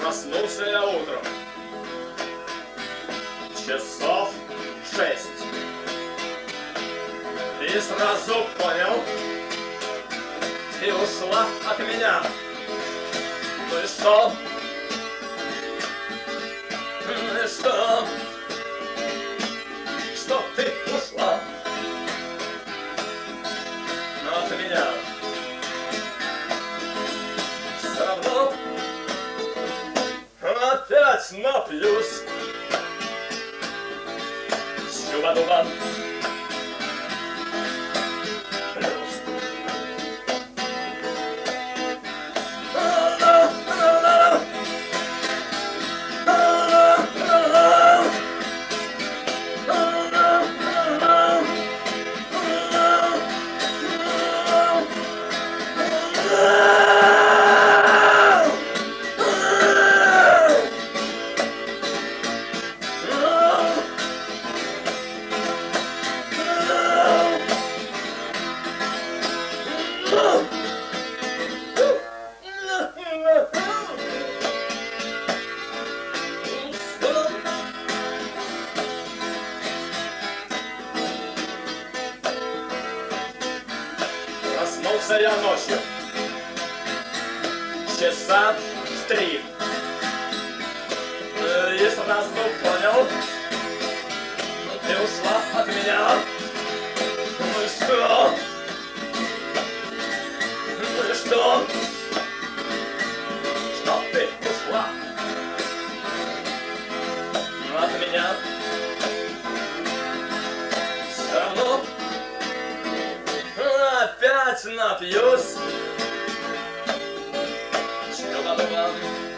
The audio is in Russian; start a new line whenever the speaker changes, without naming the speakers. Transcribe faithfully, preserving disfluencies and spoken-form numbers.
Проснулся я утром, часов шесть, и сразу понял, ты ушла от меня. Ну и что? Ну и что? Что ты ушла от меня? Все равно опять напьюсь. Чуба-дуба. Проснулся я ночью, часа в три, и сразу понял, ты ушла от меня. Ну и что? Ну и что? Что ты ушла от меня? Все равно опять напьюсь. Чуба-дуба.